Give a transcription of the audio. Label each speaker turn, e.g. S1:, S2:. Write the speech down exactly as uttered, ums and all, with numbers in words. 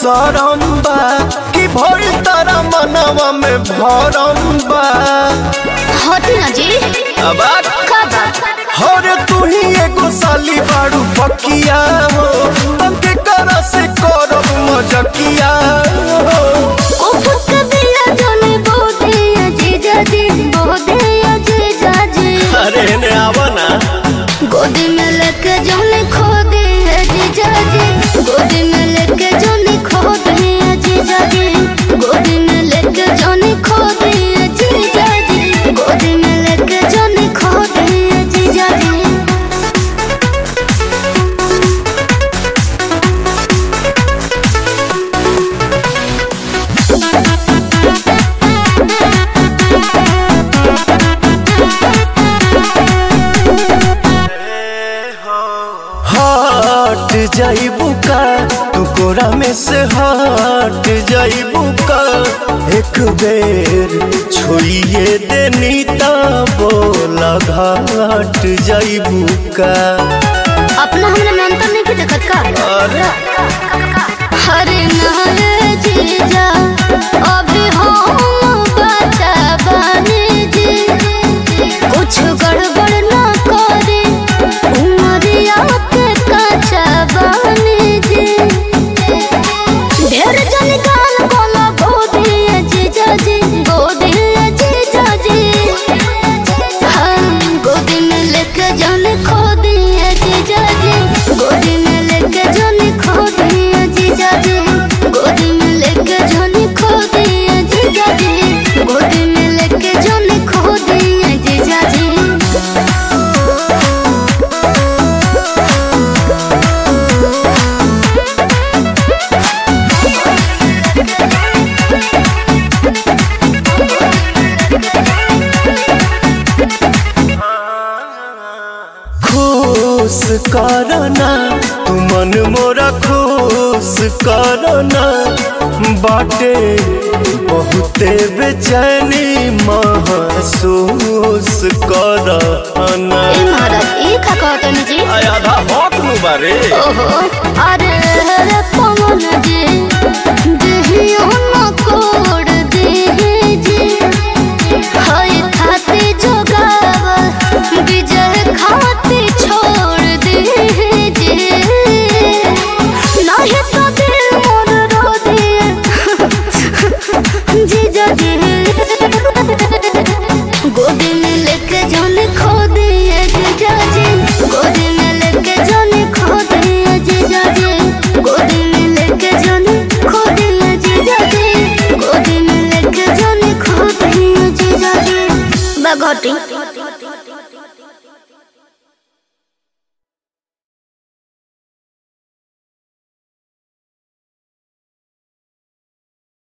S1: शरम बा कि भइल तारा मनवा में भरम बा।
S2: हटी ना जी
S1: अब
S2: का बात
S1: हरे तू ही एगो साली बाड़ू पकिया हो तके करा से करब मजकिया हो।
S2: ओ फुक दिया जाने बोदे अजीजा जी बोदे अजीजा जी।
S1: अरे ने आवा ना
S2: गोदी में लेके जाने खो दे अजीजा जी गोदी में लेके जाने खो दे अजीजा जी गोदी में लेके जाने खो दे अजीजा जी गोदी में लेके जाने खो दे अजीजा जी।
S1: हट जाइबू का तू कोरा में से हट जाइबू का एक बेर छोड़िए देनी ता बोला घाट जाइबू का।
S2: अपना हमने मेंटल नहीं की देखत का
S1: अरे
S2: हरे नारे जीजा अभी हम बचा बने जी कुछ गड़बड़ ना करे उमरिया के कच्चा बने जी। ढेर जन गाल बोला गोदी जीजा जी गोदी जीजा जी हम गोदी में लेके जाने खो दिए जीजा जी गोदी में लेके जाने खो दिए जीजा जी गोदी में लेके जाने खो दिए जीजा जी गोदी में लेके जाने खो दिए जीजा जी।
S1: खुश करना तू मन मोरा खुश करना बाटे बहुते बेचैनी महसूस करना।
S2: ए महाराज ई का कहतन जी
S1: आधा हक नु बारे
S2: ओहो अरे रे पवन जी देहियो न कोड़ दे जी हाय खाते जोगावा विजय खाते छोड़ दे जी नाही तो दिल मोर रो दे जीजा जी गोदी में लेके जाने खो दिए जीजा जी गोदी में लेके जाने खो दिए जीजा जी गोदी में लेके जाने खो दिए जीजा जी गोदी में लेके जाने खो दिए जीजा जी। बगोटी